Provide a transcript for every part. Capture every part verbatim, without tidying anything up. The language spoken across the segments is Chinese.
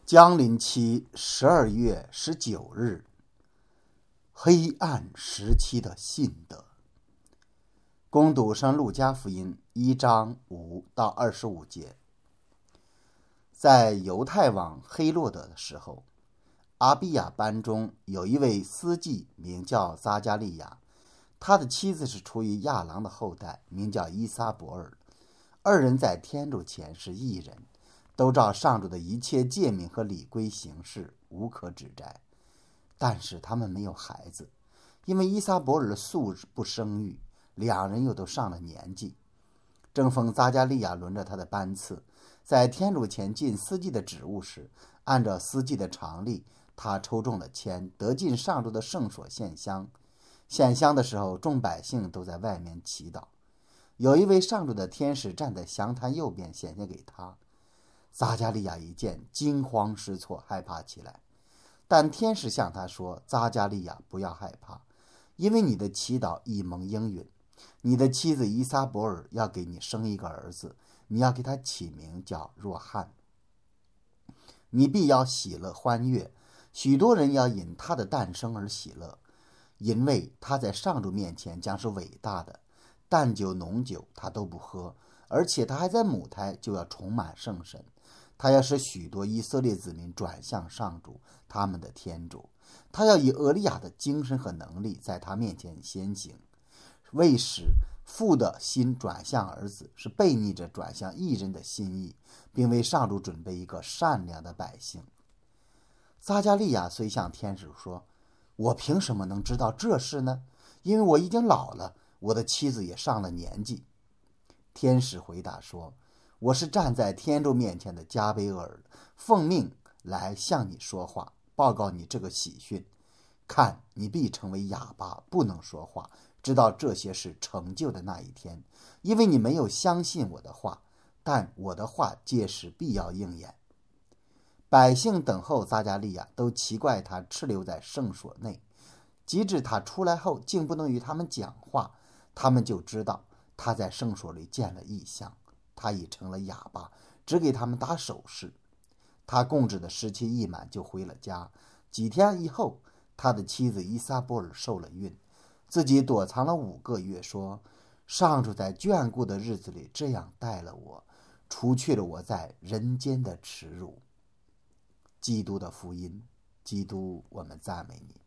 江临期十二月十九日，黑暗时期的信德。攻读圣路加福音一章五到二十五节。在犹太王黑落德的时候，阿比亚班中有一位司祭，名叫撒加利亚，他的妻子是出于亚郎的后代，名叫伊撒伯尔。二人在天主前是义人，都照上主的一切诫命和礼规行事，无可指摘。但是他们没有孩子，因为伊撒伯尔素不生育，两人又都上了年纪。正逢撒加利亚轮着他的班次，在天主前尽司祭的职务时，按照司祭的常例，他抽中了签，得进上主的圣所献香。献香的时候，众百姓都在外面祈祷。有一位上主的天使站在详坛右边显现给他。撒加利亚一见，惊慌失措，害怕起来。但天使向他说：撒加利亚，不要害怕，因为你的祈祷已蒙应允。你的妻子伊撒伯尔要给你生一个儿子，你要给他起名叫若翰。你必要喜乐欢悦，许多人要因他的诞生而喜乐，因为他在上主面前将是伟大的，淡酒浓酒他都不喝，而且他还在母胎就要充满圣神。他要使许多以色列子民转向上主，他们的天主。他要以俄利亚的精神和能力在他面前先行，为使父的心转向儿子，是背逆着转向义人的心意，并为上主准备一个善良的百姓。撒加利亚虽向天使说：我凭什么能知道这事呢？因为我已经老了，我的妻子也上了年纪。天使回答说：我是站在天主面前的加贝厄尔，奉命来向你说话，报告你这个喜讯。看，你必成为哑巴，不能说话，直到这些事成就的那一天，因为你没有相信我的话，但我的话届时必要应验。百姓等候撒加利亚，都奇怪他滞留在圣所内，及至他出来后竟不能与他们讲话，他们就知道他在圣所里见了异象，他已成了哑巴，只给他们打手势。他供职的时期一满，就回了家。几天以后，他的妻子伊撒伯尔受了孕，自己躲藏了五个月，说：上主在眷顾的日子里这样待了我，除去了我在人间的耻辱。基督的福音。基督，我们赞美你。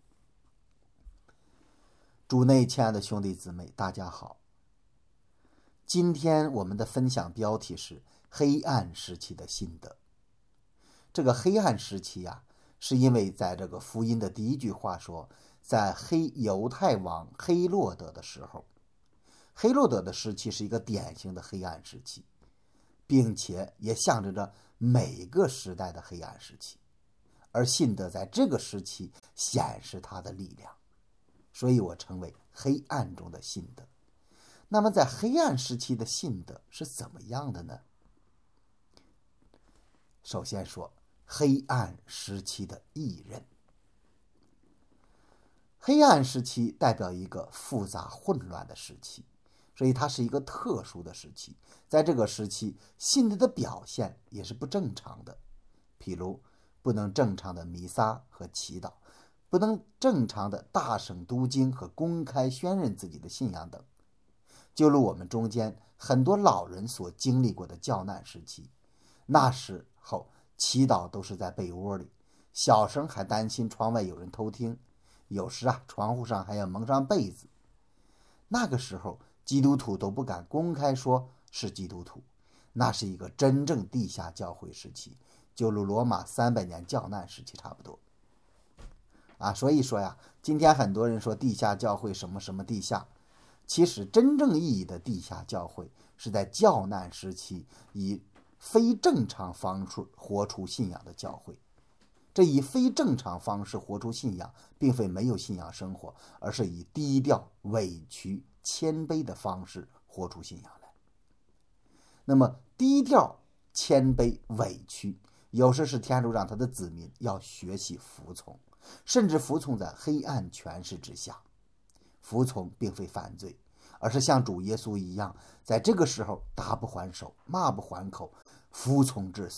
主内亲爱的兄弟姊妹，大家好。今天我们的分享标题是黑暗时期的信德。这个黑暗时期呀、啊，是因为在这个福音的第一句话说，在黑犹太王黑落德的时候，黑落德的时期是一个典型的黑暗时期，并且也象征着每个时代的黑暗时期，而信德在这个时期显示它的力量，所以我称为黑暗中的信德。那么在黑暗时期的信德是怎么样的呢？首先说黑暗时期的义人。黑暗时期代表一个复杂混乱的时期，所以它是一个特殊的时期。在这个时期，信德的表现也是不正常的，譬如不能正常的弥撒和祈祷，不能正常的大声读经和公开宣认自己的信仰等。就如我们中间很多老人所经历过的教难时期，那时候祈祷都是在被窝里，小声还担心窗外有人偷听，有时啊窗户上还要蒙上被子。那个时候基督徒都不敢公开说是基督徒，那是一个真正地下教会时期，就如罗马三百年教难时期差不多啊。所以说呀，今天很多人说地下教会什么什么地下，其实真正意义的地下教会是在教难时期以非正常方式活出信仰的教会。这以非正常方式活出信仰，并非没有信仰生活，而是以低调、委屈、谦卑的方式活出信仰来。那么低调、谦卑、委屈，有时是天主让他的子民要学习服从，甚至服从在黑暗权势之下。服从并非犯罪，而是像主耶稣一样，在这个时候打不还手，骂不还口，服从至死，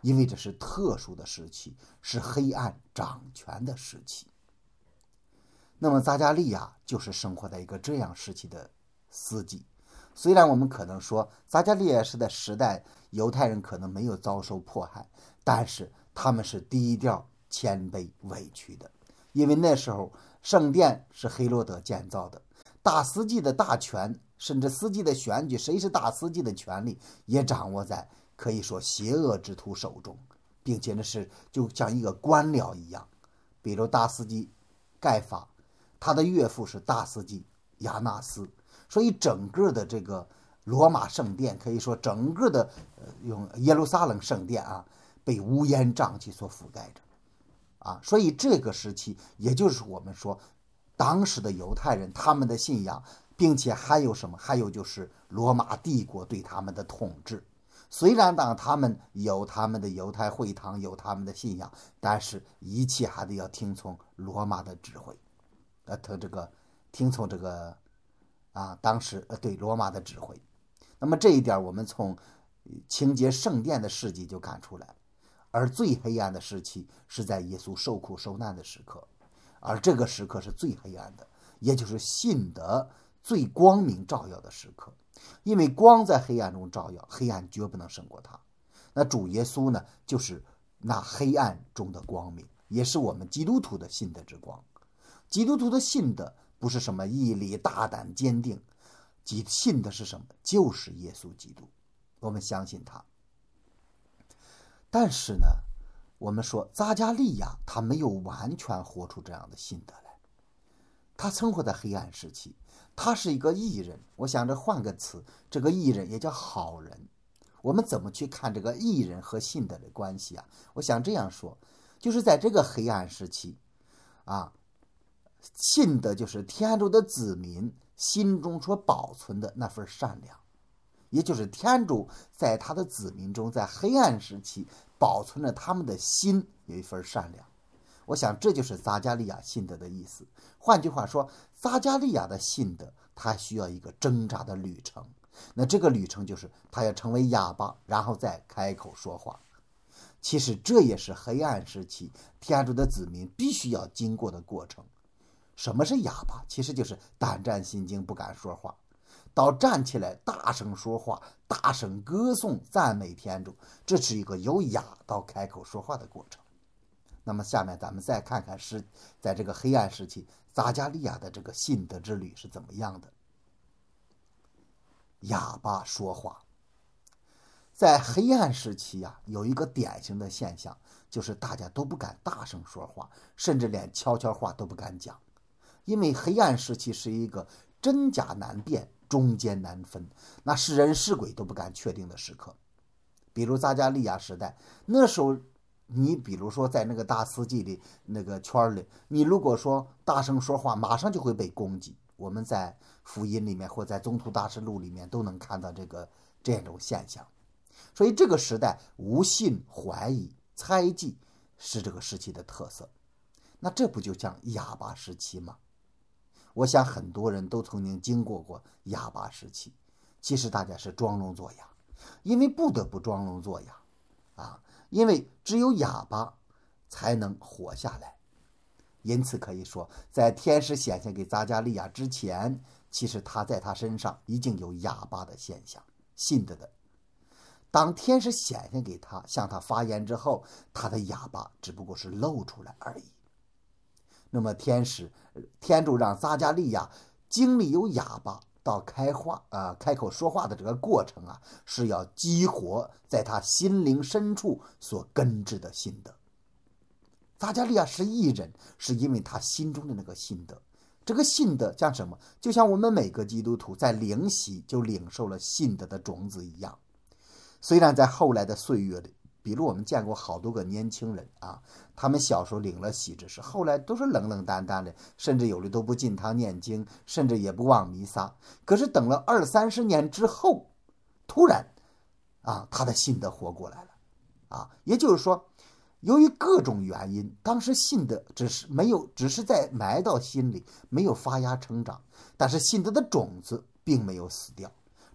因为这是特殊的时期，是黑暗掌权的时期。那么撒迦利亚就是生活在一个这样时期的司机。虽然我们可能说撒迦利亚时的时代犹太人可能没有遭受迫害，但是他们是低调谦卑委屈的，因为那时候圣殿是黑罗德建造的，大司祭的大权，甚至司祭的选举谁是大司祭的权利也掌握在可以说邪恶之徒手中，并且那是就像一个官僚一样。比如大司祭盖法，他的岳父是大司祭亚纳斯，所以整个的这个罗马圣殿，可以说整个的、呃、用耶路撒冷圣殿啊，被乌烟瘴气所覆盖着啊。所以这个时期，也就是我们说当时的犹太人他们的信仰，并且还有什么？还有就是罗马帝国对他们的统治。虽然当他们有他们的犹太会堂，有他们的信仰，但是一切还得要听从罗马的指挥，呃，他这个听从这个啊，当时呃对罗马的指挥。那么这一点我们从清洁圣殿的事迹就看出来，而最黑暗的时期是在耶稣受苦受难的时刻，而这个时刻是最黑暗的，也就是信德最光明照耀的时刻。因为光在黑暗中照耀，黑暗绝不能胜过它。那主耶稣呢，就是那黑暗中的光明，也是我们基督徒的信德之光。基督徒的信德不是什么毅力大胆坚定，信的是什么？就是耶稣基督，我们相信他。但是呢，我们说撒迦利亚他没有完全活出这样的信德来，他生活在黑暗时期，他是一个义人。我想着换个词，这个义人也叫好人。我们怎么去看这个义人和信德的关系啊？我想这样说，就是在这个黑暗时期啊，信德就是天主的子民心中所保存的那份善良，也就是天主在他的子民中，在黑暗时期保存着他们的心有一份善良。我想这就是撒迦利亚信德的意思。换句话说，撒迦利亚的信德他需要一个挣扎的旅程，那这个旅程就是他要成为哑巴，然后再开口说话。其实这也是黑暗时期天主的子民必须要经过的过程。什么是哑巴？其实就是胆战心惊，不敢说话，到站起来大声说话，大声歌颂赞美天主，这是一个由哑到开口说话的过程。那么下面咱们再看看是在这个黑暗时期撒迦利亚的这个信德之旅是怎么样的。哑巴说话，在黑暗时期啊，有一个典型的现象，就是大家都不敢大声说话，甚至连悄悄话都不敢讲。因为黑暗时期是一个真假难辨，中间难分，那是人是鬼都不敢确定的时刻。比如撒迦利亚时代，那时候你比如说在那个大司祭里那个圈里，你如果说大声说话，马上就会被攻击。我们在福音里面或在宗徒大事录里面都能看到这个这种现象。所以这个时代无信、怀疑、猜忌是这个时期的特色。那这不就像哑巴时期吗？我想很多人都曾经经过过哑巴时期，其实大家是装聋作哑，因为不得不装聋作哑啊，因为只有哑巴才能活下来。因此可以说，在天使显现给撒迦利亚之前，其实他在他身上已经有哑巴的现象，信德的。当天使显现给他，向他发言之后，他的哑巴只不过是露出来而已。那么天使天主让撒迦利亚经历由哑巴到开话呃开口说话的这个过程啊，是要激活在他心灵深处所根植的信德。撒迦利亚是义人，是因为他心中的那个信德。这个信德像什么？就像我们每个基督徒在灵洗就领受了信德的种子一样。虽然在后来的岁月里，比如我们见过好多个年轻人啊，他们小时候领了洗之事，后来都是冷冷淡淡的，甚至有的都不进堂念经，甚至也不望弥撒。可是等了二三十年之后，突然啊，他的信德活过来了啊。也就是说，由于各种原因，当时信德只是没有，只是在埋到心里，没有发芽成长，但是信德的种子并没有死掉，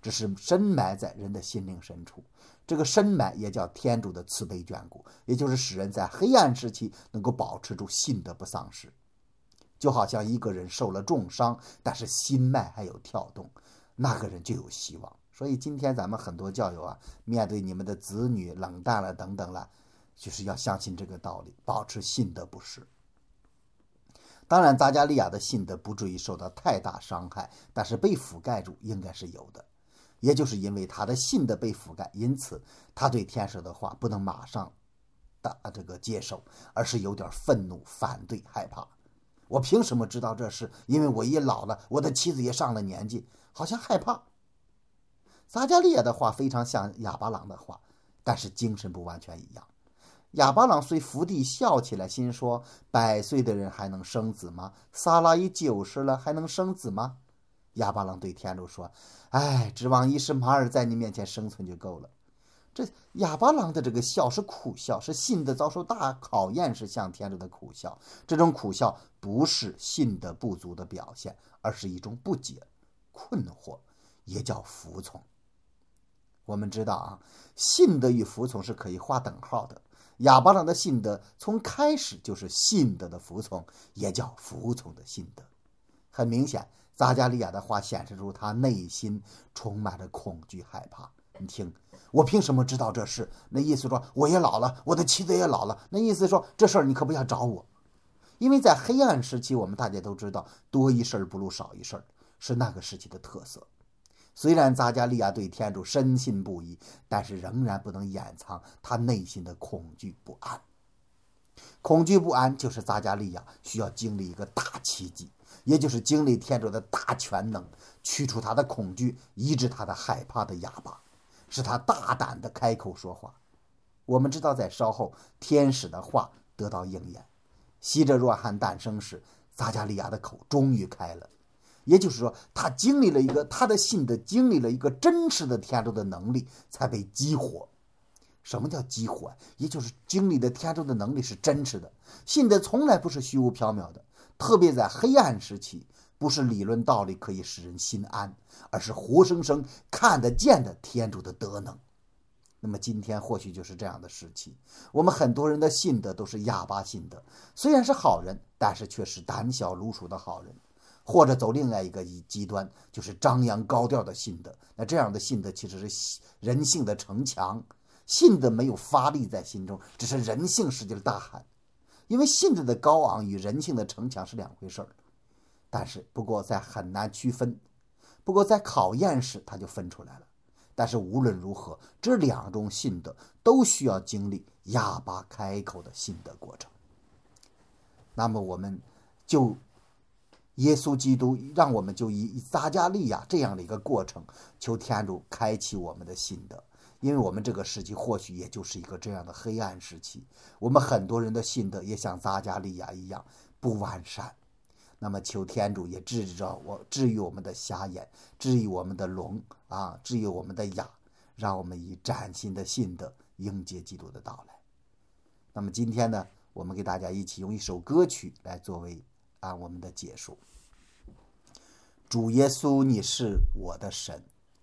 只是深埋在人的心灵深处。这个深埋也叫天主的慈悲眷顾，也就是使人在黑暗时期能够保持住信德不丧失。就好像一个人受了重伤，但是心脉还有跳动，那个人就有希望。所以今天咱们很多教友啊，面对你们的子女冷淡了等等了，就是要相信这个道理，保持信德不失。当然撒迦利亚的信德不至于受到太大伤害，但是被覆盖住应该是有的。也就是因为他的信德被覆盖，因此他对天使的话不能马上的这个接受，而是有点愤怒、反对、害怕。我凭什么知道这事？因为我也老了，我的妻子也上了年纪，好像害怕。撒迦利亚的话非常像亚巴郎的话，但是精神不完全一样。亚巴郎虽伏地笑起来，心说百岁的人还能生子吗？撒拉已九十了，还能生子吗？亚巴郎对天主说：哎，指望伊什马尔在你面前生存就够了。这亚巴郎的这个笑是苦笑，是信德遭受大考验时向天主的苦笑。这种苦笑不是信德不足的表现，而是一种不解、困惑，也叫服从。我们知道啊，信德与服从是可以划等号的。亚巴郎的信德从开始就是信德的服从，也叫服从的信德。很明显，撒迦利亚的话显示出他内心充满着恐惧害怕。你听，我凭什么知道这事？那意思说我也老了，我的妻子也老了，那意思说这事儿你可不要找我。因为在黑暗时期，我们大家都知道多一事不如少一事，是那个时期的特色。虽然撒迦利亚对天主深信不疑，但是仍然不能掩藏他内心的恐惧不安。恐惧不安就是撒迦利亚需要经历一个大奇迹，也就是经历天主的大全能，去除他的恐惧，医治他的害怕的哑巴，使他大胆地开口说话。我们知道在稍后天使的话得到应验，希者若翰诞生时，撒迦利亚的口终于开了。也就是说，他经历了一个他的信德经历了一个真实的天主的能力才被激活。什么叫激活？也就是经历的天主的能力是真实的。信德从来不是虚无缥缈的，特别在黑暗时期，不是理论道理可以使人心安，而是活生生看得见的天主的德能。那么今天或许就是这样的时期，我们很多人的信德都是哑巴信德，虽然是好人，但是却是胆小如鼠的好人。或者走另外一个极端，就是张扬高调的信德。那这样的信德其实是人性的城墙，信德没有发力在心中，只是人性使劲大喊。因为信德的高昂与人性的城墙是两回事儿，但是不过在很难区分，不过在考验时它就分出来了。但是无论如何，这两种信德都需要经历哑巴开口的信德过程。那么我们就耶稣基督让我们就以撒迦利亚这样的一个过程，求天主开启我们的信德。因为我们这个时期或许也就是一个这样的黑暗时期，我们很多人的信德也像撒迦利亚一样不完善。那么求天主也治着我，治愈我们的瞎眼，治愈我们的聋啊，治愈我们的哑，让我们以崭新的信德迎接基督的到来。那么今天呢，我们给大家一起用一首歌曲来作为啊我们的结束。主耶稣，你是我的神。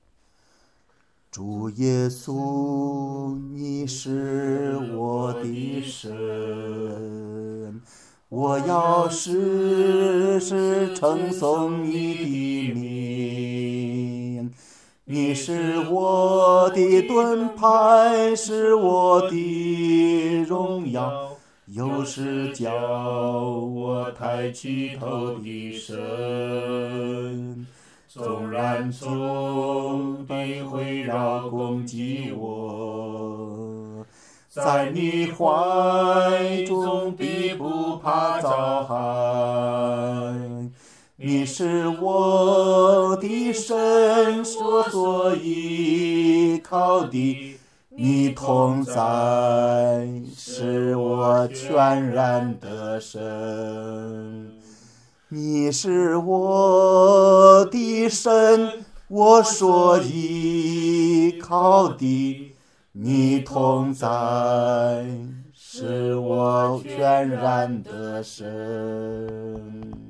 主耶稣，你是我的神，我要时时称颂你的名。你是我的盾牌，是我的荣耀，又是叫我抬起头的神。纵然众敌围绕攻击我，在你怀中必不怕遭害。你是我的神，我所依靠的，你同在，是我全然的神。你是我的神，我所依靠的，你同在，是我全然的神。